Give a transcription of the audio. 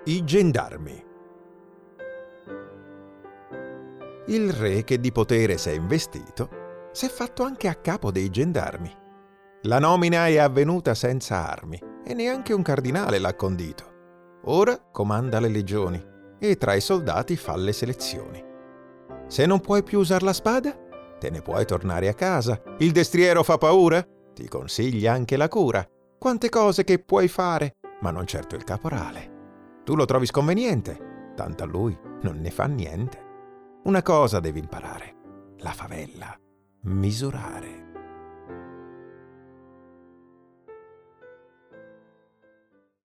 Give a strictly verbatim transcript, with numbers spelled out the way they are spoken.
I gendarmi. Il re, che di potere s'è investito, s'è fatto anche a capo dei gendarmi. La nomina è avvenuta senza armi e neanche un cardinale l'ha condito. Ora comanda le legioni e tra i soldati fa le selezioni. Se non puoi più usare la spada, te ne puoi tornare a casa. Il destriero fa paura? Ti consiglia anche la cura. Quante cose che puoi fare, ma non certo il caporale. Tu lo trovi sconveniente, tanto a lui non ne fa niente. Una cosa devi imparare: la favella, misurare.